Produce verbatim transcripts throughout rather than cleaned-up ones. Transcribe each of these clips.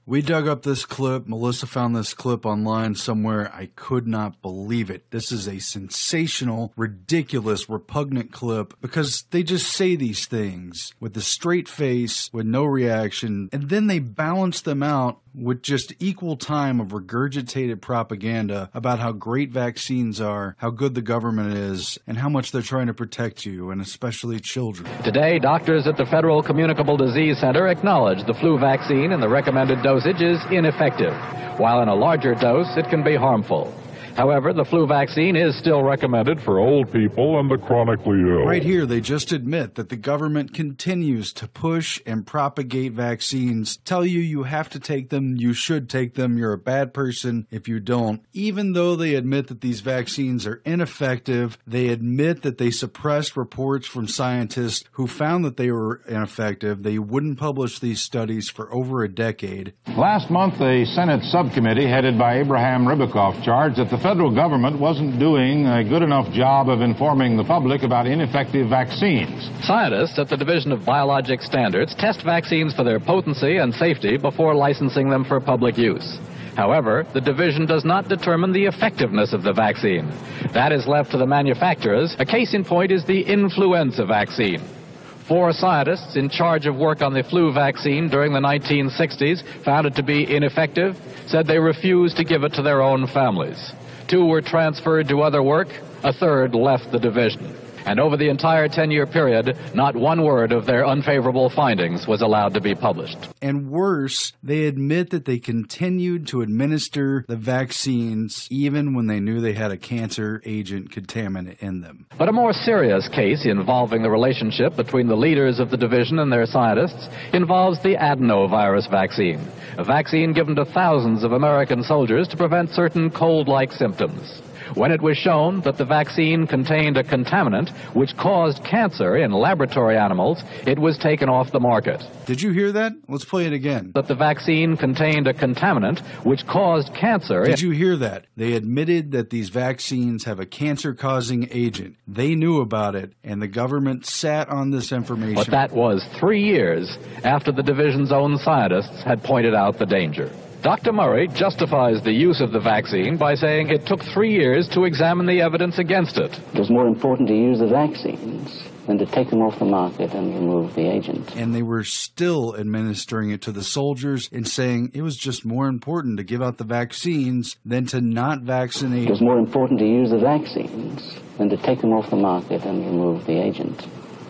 We dug up this clip. Melissa found this clip online somewhere. I could not believe it. This is a sensational, ridiculous, repugnant clip because they just say these things with a straight face, with no reaction, and then they balance them out with just equal time of regurgitated propaganda about how great vaccines are, how good the government is, and how much they're trying to protect you, and especially children. Today, doctors at the Federal Communicable Disease Center acknowledge the flu vaccine in the recommended dosage is ineffective, while in a larger dose it can be harmful. However, the flu vaccine is still recommended for old people and the chronically ill. Right here, they just admit that the government continues to push and propagate vaccines, tell you you have to take them, you should take them, you're a bad person if you don't. Even though they admit that these vaccines are ineffective, they admit that they suppressed reports from scientists who found that they were ineffective. They wouldn't publish these studies for over a decade. Last month, a Senate subcommittee headed by Abraham Ribicoff charged that the federal government wasn't doing a good enough job of informing the public about ineffective vaccines. Scientists at the Division of Biologic Standards test vaccines for their potency and safety before licensing them for public use. However, the division does not determine the effectiveness of the vaccine. That is left to the manufacturers. A case in point is the influenza vaccine. Four scientists in charge of work on the flu vaccine during the nineteen sixties found it to be ineffective, said they refused to give it to their own families. Two were transferred to other work, a third left the division. And over the entire ten-year period, not one word of their unfavorable findings was allowed to be published. And worse, they admit that they continued to administer the vaccines even when they knew they had a cancer agent contaminant in them. But a more serious case involving the relationship between the leaders of the division and their scientists involves the adenovirus vaccine, a vaccine given to thousands of American soldiers to prevent certain cold-like symptoms. When it was shown that the vaccine contained a contaminant which caused cancer in laboratory animals, it was taken off the market. Did you hear that? Let's play it again. That the vaccine contained a contaminant which caused cancer. Did you hear that? They admitted that these vaccines have a cancer-causing agent. They knew about it, and the government sat on this information. But that was three years after the division's own scientists had pointed out the danger. Doctor Murray justifies the use of the vaccine by saying it took three years to examine the evidence against it. It was more important to use the vaccines than to take them off the market and remove the agent. And they were still administering it to the soldiers and saying it was just more important to give out the vaccines than to not vaccinate. It was more important to use the vaccines than to take them off the market and remove the agent.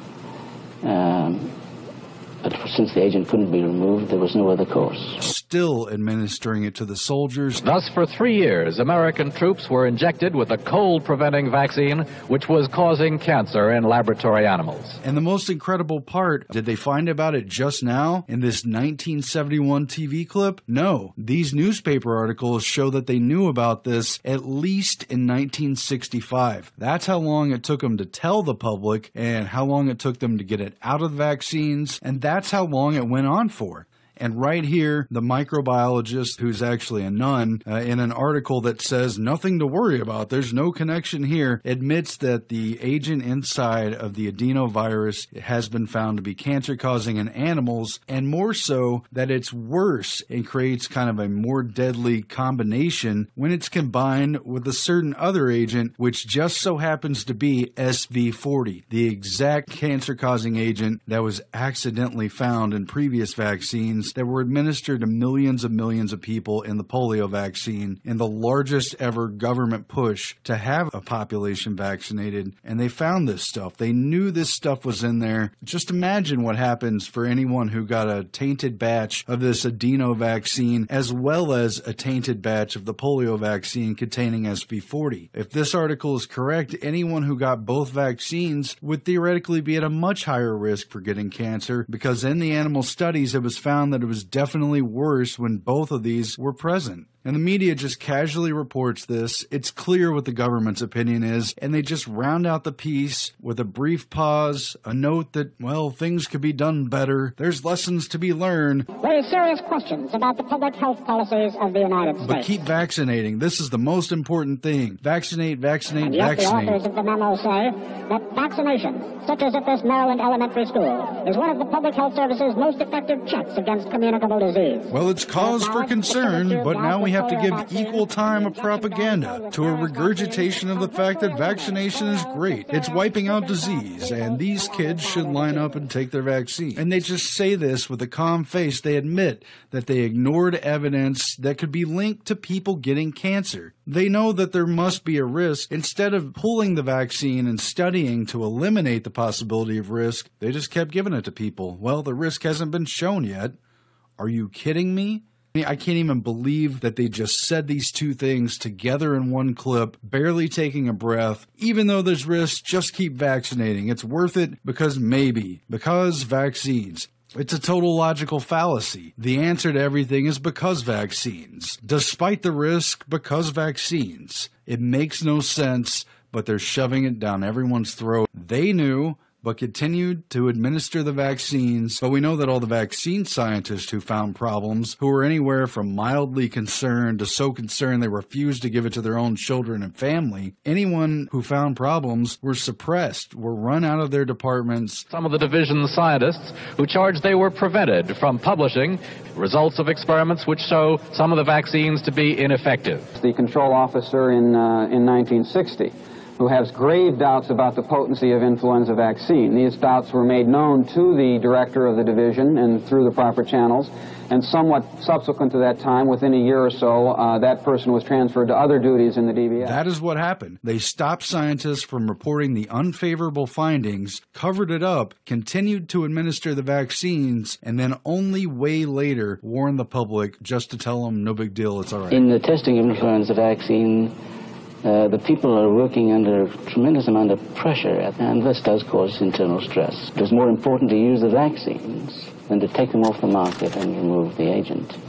Um, But since the agent couldn't be removed, there was no other course. Still administering it to the soldiers. Thus, for three years, American troops were injected with a cold-preventing vaccine, which was causing cancer in laboratory animals. And the most incredible part, did they find about it just now in this nineteen seventy-one T V clip? No. These newspaper articles show that they knew about this at least in nineteen sixty-five. That's how long it took them to tell the public and how long it took them to get it out of the vaccines, and that's how long it went on for. And right here, the microbiologist, who's actually a nun, uh, in an article that says nothing to worry about, there's no connection here, admits that the agent inside of the adenovirus has been found to be cancer-causing in animals, and more so that it's worse and creates kind of a more deadly combination when it's combined with a certain other agent, which just so happens to be S V forty, the exact cancer-causing agent that was accidentally found in previous vaccines that were administered to millions and millions of people in the polio vaccine in the largest ever government push to have a population vaccinated. And they found this stuff. They knew this stuff was in there. Just imagine what happens for anyone who got a tainted batch of this adeno vaccine as well as a tainted batch of the polio vaccine containing S V forty. If this article is correct, anyone who got both vaccines would theoretically be at a much higher risk for getting cancer, because in the animal studies it was found that it was definitely worse when both of these were present. And the media just casually reports this. It's clear what the government's opinion is, and they just round out the piece with a brief pause, a note that, well, things could be done better. There's lessons to be learned. There is serious questions about the public health policies of the United States. But keep vaccinating. This is the most important thing. Vaccinate, vaccinate, and yet vaccinate. The authors of the memo say that vaccination, such as at this Maryland elementary school, is one of the Public Health Service's most effective checks against communicable disease. Well, it's cause for concern, but now we have to give equal time of propaganda to a regurgitation of the fact that vaccination is great. It's wiping out disease, and these kids should line up and take their vaccine. And they just say this with a calm face. They admit that they ignored evidence that could be linked to people getting cancer. They know that there must be a risk. Instead of pulling the vaccine and studying to eliminate the possibility of risk, they just kept giving it to people. Well, the risk hasn't been shown yet. Are you kidding me? I can't even believe that they just said these two things together in one clip, barely taking a breath. Even though there's risk, just keep vaccinating. It's worth it because maybe. Because vaccines. It's a total logical fallacy. The answer to everything is because vaccines. Despite the risk, because vaccines. It makes no sense, but they're shoving it down everyone's throat. They knew, but continued to administer the vaccines. But we know that all the vaccine scientists who found problems, who were anywhere from mildly concerned to so concerned they refused to give it to their own children and family, anyone who found problems were suppressed, were run out of their departments. Some of the division's scientists who charged they were prevented from publishing results of experiments which show some of the vaccines to be ineffective. The control officer in, uh, in nineteen sixty. Who has grave doubts about the potency of influenza vaccine. These doubts were made known to the director of the division and through the proper channels, and somewhat subsequent to that time, within a year or so, uh, that person was transferred to other duties in the D B S. That is what happened. They stopped scientists from reporting the unfavorable findings, covered it up, continued to administer the vaccines, and then only way later warned the public just to tell them, no big deal, it's all right. In the testing of influenza vaccine, Uh, the people are working under a tremendous amount of pressure, and this does cause internal stress. It is more important to use the vaccines than to take them off the market and remove the agent.